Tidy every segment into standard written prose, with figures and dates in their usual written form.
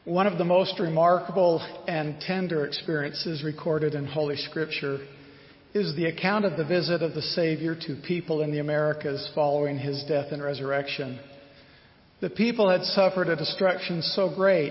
One of the most remarkable and tender experiences recorded in Holy Scripture is the account of the visit of the Savior to people in the Americas following his death and resurrection. The people had suffered a destruction so great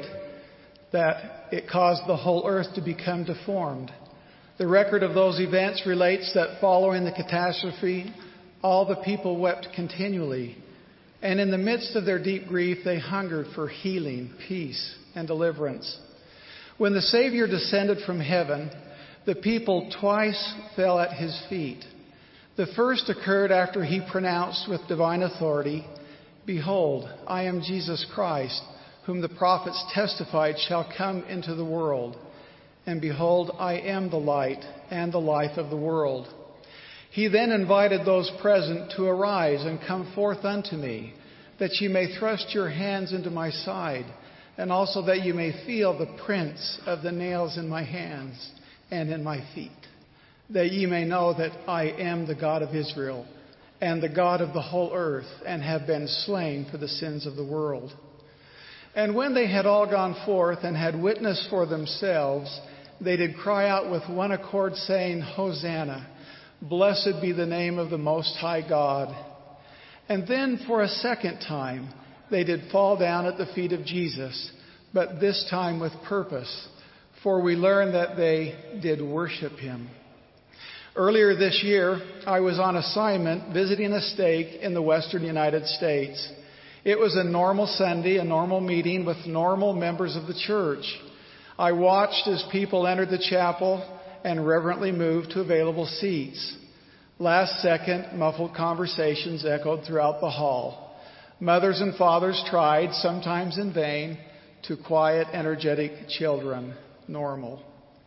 that it caused the whole earth to become deformed. The record of those events relates that following the catastrophe, all the people wept continually, and in the midst of their deep grief, they hungered for healing, peace, and deliverance. When the Savior descended from heaven, the people twice fell at his feet. The first occurred after he pronounced with divine authority, "Behold, I am Jesus Christ, whom the prophets testified shall come into the world. And behold, I am the light and the life of the world." He then invited those present to arise and come forth unto me, that ye may thrust your hands into my side, and also that you may feel the prints of the nails in my hands and in my feet, that ye may know that I am the God of Israel and the God of the whole earth, and have been slain for the sins of the world. And when they had all gone forth and had witnessed for themselves, they did cry out with one accord, saying, Hosanna, blessed be the name of the Most High God. And then for a second time they did fall down at the feet of Jesus, but this time with purpose, for we learn that they did worship him. Earlier this year, I was on assignment visiting a stake in the western United States. It was a normal Sunday, a normal meeting with normal members of the church. I watched as people entered the chapel and reverently moved to available seats. Last second, muffled conversations echoed throughout the hall. Mothers and fathers tried, sometimes in vain, to quiet energetic children. Normal.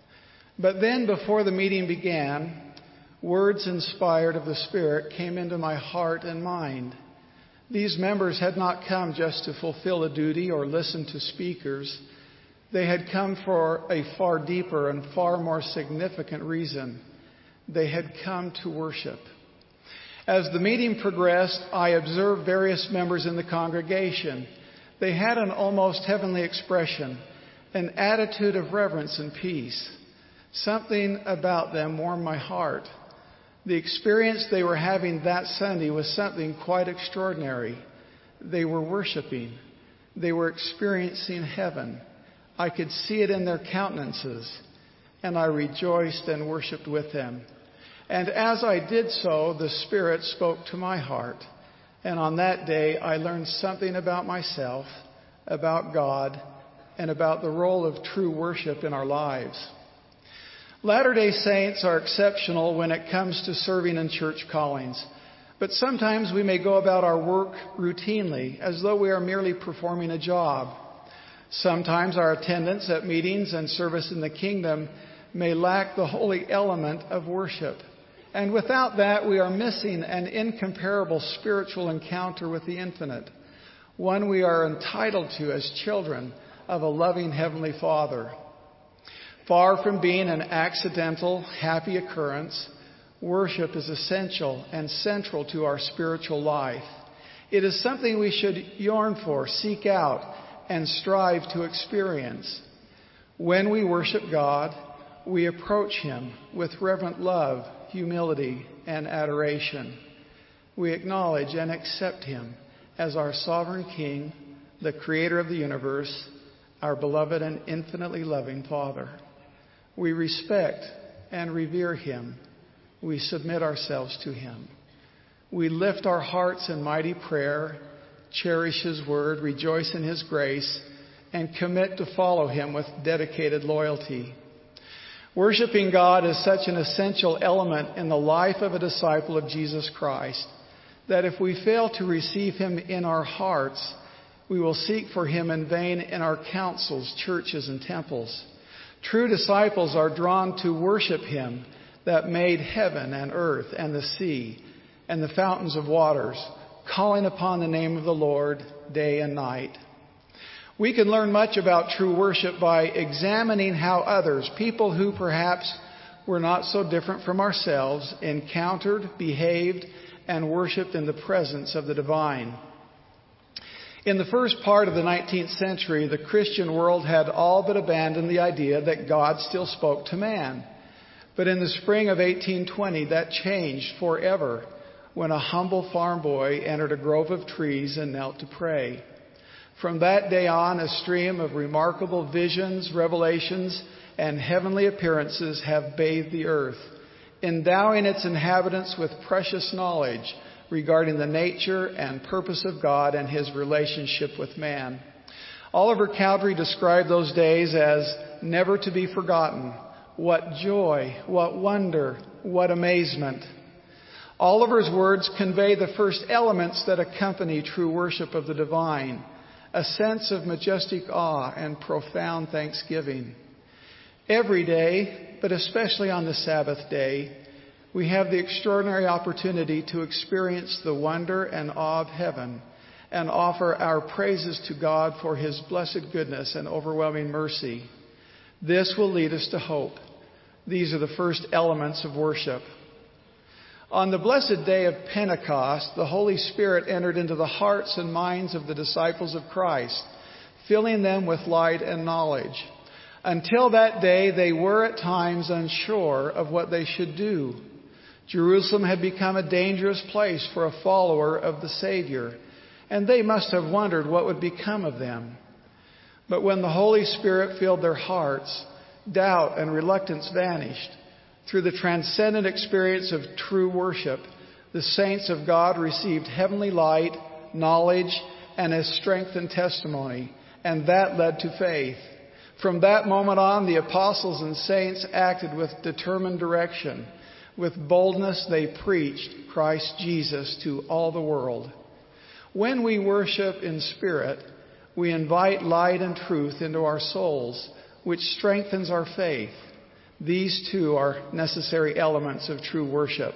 But then, before the meeting began, words inspired of the Spirit came into my heart and mind. These members had not come just to fulfill a duty or listen to speakers. They had come for a far deeper and far more significant reason. They had come to worship. As the meeting progressed, I observed various members in the congregation. They had an almost heavenly expression, an attitude of reverence and peace. Something about them warmed my heart. The experience they were having that Sunday was something quite extraordinary. They were worshiping. They were experiencing heaven. I could see it in their countenances, and I rejoiced and worshiped with them. And as I did so, the Spirit spoke to my heart. And on that day, I learned something about myself, about God, and about the role of true worship in our lives. Latter-day Saints are exceptional when it comes to serving in church callings. But sometimes we may go about our work routinely, as though we are merely performing a job. Sometimes our attendance at meetings and service in the kingdom may lack the holy element of worship. And without that, we are missing an incomparable spiritual encounter with the infinite, one we are entitled to as children of a loving Heavenly Father. Far from being an accidental, happy occurrence, worship is essential and central to our spiritual life. It is something we should yearn for, seek out, and strive to experience. When we worship God, we approach him with reverent love, humility, and adoration. We acknowledge and accept him as our sovereign King, the creator of the universe, our beloved and infinitely loving Father. We respect and revere him. We submit ourselves to him. We lift our hearts in mighty prayer, cherish his word, rejoice in his grace, and commit to follow him with dedicated loyalty. Worshiping God is such an essential element in the life of a disciple of Jesus Christ that if we fail to receive him in our hearts, we will seek for him in vain in our councils, churches, and temples. True disciples are drawn to worship him that made heaven and earth and the sea and the fountains of waters, calling upon the name of the Lord day and night. We can learn much about true worship by examining how others, people who perhaps were not so different from ourselves, encountered, behaved, and worshiped in the presence of the divine. In the first part of the 19th century, the Christian world had all but abandoned the idea that God still spoke to man. But in the spring of 1820, that changed forever when a humble farm boy entered a grove of trees and knelt to pray. From that day on, a stream of remarkable visions, revelations, and heavenly appearances have bathed the earth, endowing its inhabitants with precious knowledge regarding the nature and purpose of God and His relationship with man. Oliver Cowdery described those days as never to be forgotten. What joy, what wonder, what amazement. Oliver's words convey the first elements that accompany true worship of the divine, a sense of majestic awe and profound thanksgiving. Every day, but especially on the Sabbath day, we have the extraordinary opportunity to experience the wonder and awe of heaven and offer our praises to God for His blessed goodness and overwhelming mercy. This will lead us to hope. These are the first elements of worship. On the blessed day of Pentecost, the Holy Spirit entered into the hearts and minds of the disciples of Christ, filling them with light and knowledge. Until that day, they were at times unsure of what they should do. Jerusalem had become a dangerous place for a follower of the Savior, and they must have wondered what would become of them. But when the Holy Spirit filled their hearts, doubt and reluctance vanished. Through the transcendent experience of true worship, the saints of God received heavenly light, knowledge, and a strengthened testimony, and that led to faith. From that moment on, the apostles and saints acted with determined direction. With boldness, they preached Christ Jesus to all the world. When we worship in spirit, we invite light and truth into our souls, which strengthens our faith. These two are necessary elements of true worship.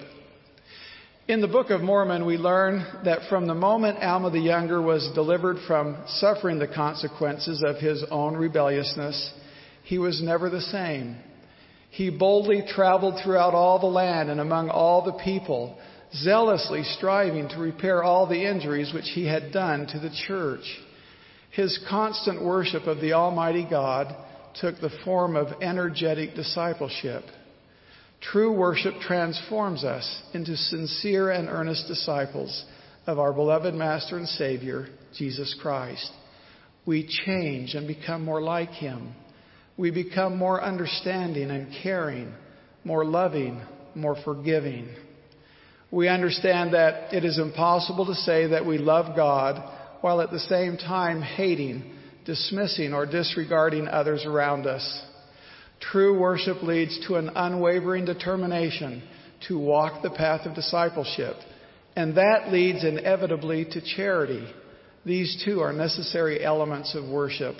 In the Book of Mormon, we learn that from the moment Alma the Younger was delivered from suffering the consequences of his own rebelliousness, he was never the same. He boldly traveled throughout all the land and among all the people, zealously striving to repair all the injuries which he had done to the church. His constant worship of the Almighty God took the form of energetic discipleship. True worship transforms us into sincere and earnest disciples of our beloved Master and Savior, Jesus Christ. We change and become more like Him. We become more understanding and caring, more loving, more forgiving. We understand that it is impossible to say that we love God while at the same time hating, dismissing, or disregarding others around us. True worship leads to an unwavering determination to walk the path of discipleship, and that leads inevitably to charity. These two are necessary elements of worship.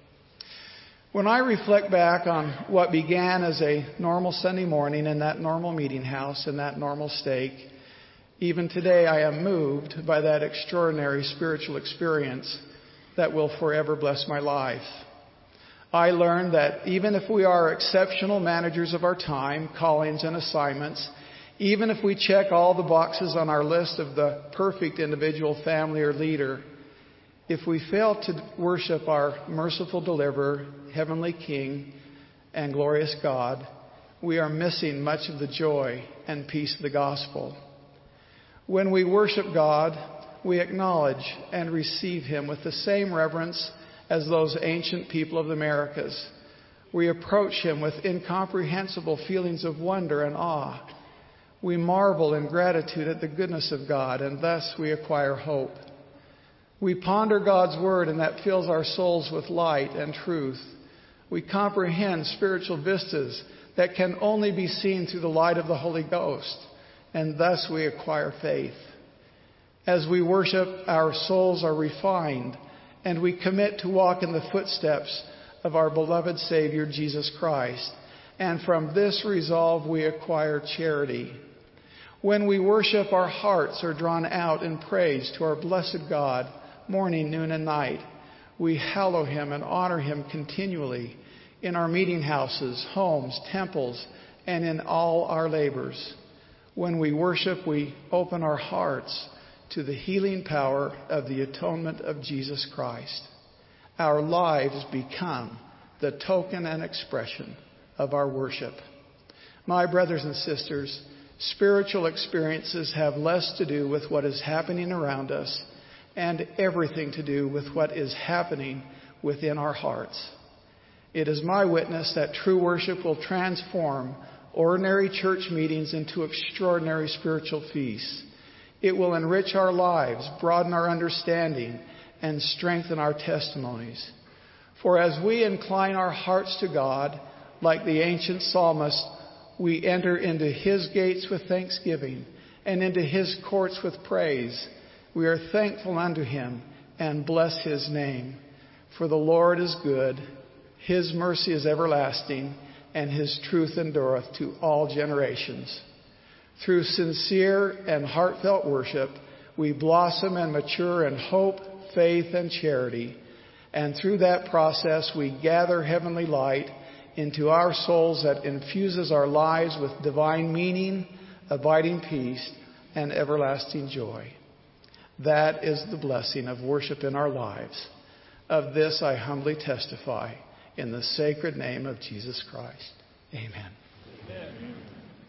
When I reflect back on what began as a normal Sunday morning in that normal meeting house in that normal stake, even today I am moved by that extraordinary spiritual experience that will forever bless my life. I learned that even if we are exceptional managers of our time, callings, and assignments, even if we check all the boxes on our list of the perfect individual, family, or leader, if we fail to worship our merciful deliverer, heavenly King, and glorious God, we are missing much of the joy and peace of the gospel. When we worship God, we acknowledge and receive Him with the same reverence as those ancient people of the Americas. We approach Him with incomprehensible feelings of wonder and awe. We marvel in gratitude at the goodness of God, and thus we acquire hope. We ponder God's Word, and that fills our souls with light and truth. We comprehend spiritual vistas that can only be seen through the light of the Holy Ghost, and thus we acquire faith. As we worship, our souls are refined, and we commit to walk in the footsteps of our beloved Savior, Jesus Christ. And from this resolve, we acquire charity. When we worship, our hearts are drawn out in praise to our blessed God, morning, noon, and night. We hallow Him and honor Him continually in our meeting houses, homes, temples, and in all our labors. When we worship, we open our hearts to the healing power of the atonement of Jesus Christ. Our lives become the token and expression of our worship. My brothers and sisters, spiritual experiences have less to do with what is happening around us and everything to do with what is happening within our hearts. It is my witness that true worship will transform ordinary church meetings into extraordinary spiritual feasts. It will enrich our lives, broaden our understanding, and strengthen our testimonies. For as we incline our hearts to God, like the ancient psalmist, we enter into His gates with thanksgiving and into His courts with praise. We are thankful unto Him and bless His name. For the Lord is good, His mercy is everlasting, and His truth endureth to all generations. Through sincere and heartfelt worship, we blossom and mature in hope, faith, and charity. And through that process, we gather heavenly light into our souls that infuses our lives with divine meaning, abiding peace, and everlasting joy. That is the blessing of worship in our lives. Of this I humbly testify in the sacred name of Jesus Christ. Amen. Amen.